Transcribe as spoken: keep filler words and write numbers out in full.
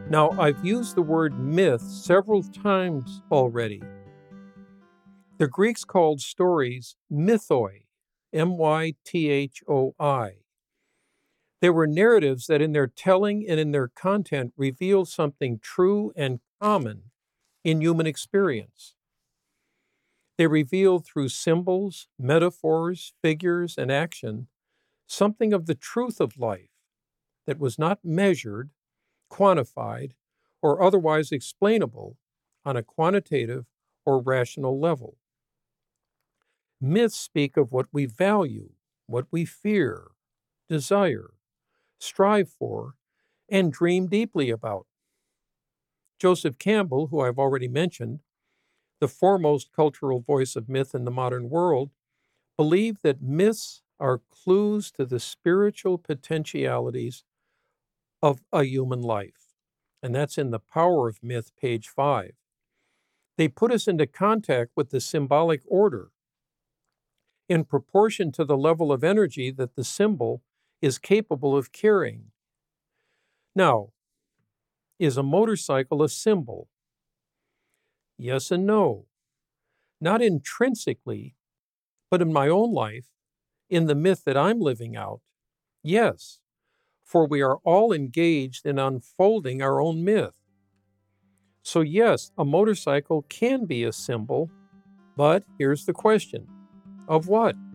Now, I've used the word myth several times already. The Greeks called stories mythoi, M Y T H O I. They were narratives that in their telling and in their content reveal something true and common in human experience. They reveal through symbols, metaphors, figures, and action something of the truth of life that was not measured, quantified, or otherwise explainable on a quantitative or rational level. Myths speak of what we value, what we fear, desire, strive for, and dream deeply about. Joseph Campbell, who I've already mentioned, the foremost cultural voice of myth in the modern world, believed that myths are clues to the spiritual potentialities of a human life. And that's in The Power of Myth, page five. They put us into contact with the symbolic order in proportion to the level of energy that the symbol is capable of carrying. Now, is a motorcycle a symbol? Yes and no. Not intrinsically, but in my own life, in the myth that I'm living out, yes, for we are all engaged in unfolding our own myth. So, yes, a motorcycle can be a symbol, but here's the question: of what?